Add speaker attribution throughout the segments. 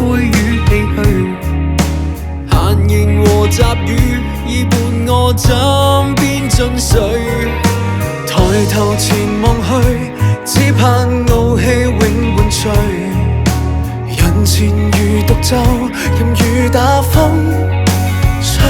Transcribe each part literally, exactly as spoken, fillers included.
Speaker 1: 灰與唏噓。閒言和雜語已伴我枕邊進睡。抬頭前望去，只盼傲氣永伴隨。人前如獨奏，任雨打風吹。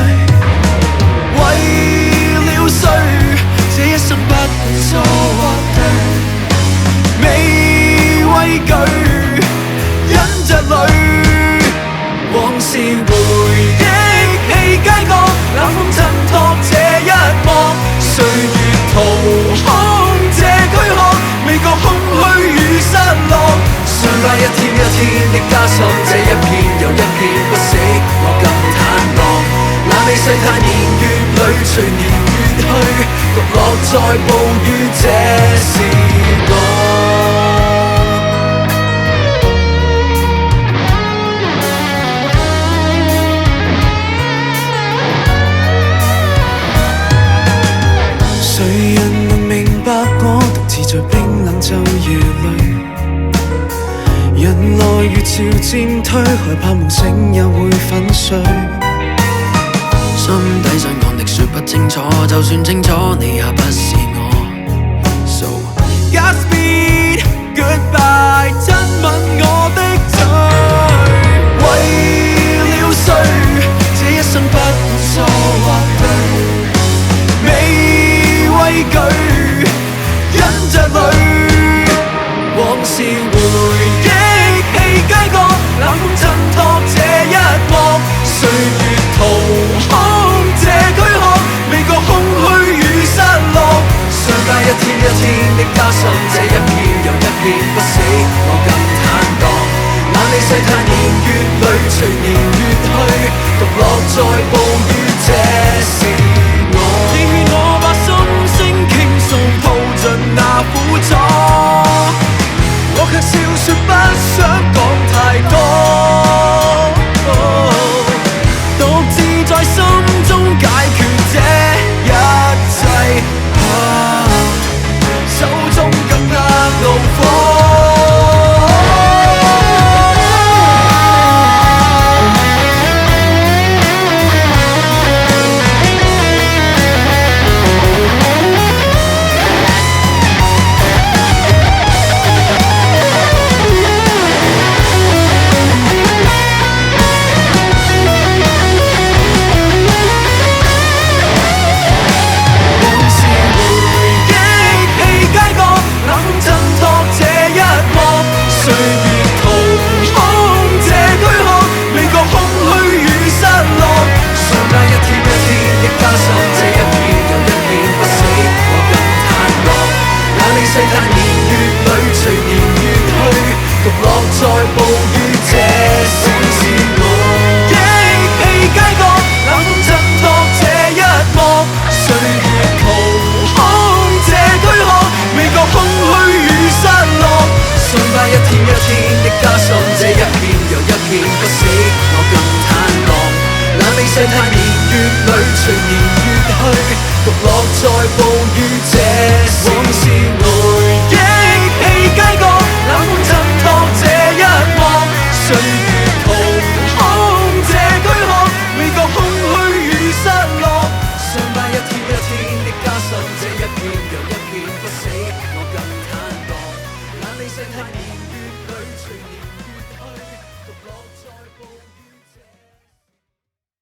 Speaker 1: 為了誰，這一生不管錯或對，未畏懼，忍着淚，往事回憶起街角，冷風襯托這一幕，歲月掏空這軀殼，未覺空虛與失落。相隔一天一天的加深，這一片又一片不死，我更坦蕩。那你世態年月裏，隨年月去，獨落在暴雨，這是我。誰人能明白我獨自在冰冷晝夜裏？人來如潮漸退，害怕夢醒也會粉碎。心底上講的說不清楚，就算清楚，你也不是我。So Godspeed Goodbye， 親吻我的嘴。為了誰，這一生不管錯或對，未畏懼，忍着淚，往事回憶起街角，冷風襯托這一幕，歲月掏空這軀殼，未覺空虛與失落。相隔一天一天的加深，這一片又一片不死，我更坦蕩。那你世態年月裏，隨年月去，獨落在暴雨，這是我。你勸我把心聲傾訴，吐盡那苦楚，我卻笑說不想講太多，獨自在心中解決這一切，啊，手中更握怒火。世態年月裏，隨年月去，獨落在暴雨，這是自我。憶起街角，冷風襯托這一幕，歲月掏空這軀殼，未覺空虛與失落。相隔一天一天的加深，這一片又一片不死，我更坦蕩。那你世態年月裏，隨年月去，獨落在暴雨，這是往事回憶起街角，冷風襯托這一幕，歲月掏空這軀殼，未覺空虛與失落。相隔一天一天的加深，這一片又一片不死，我更坦蕩。那你世態年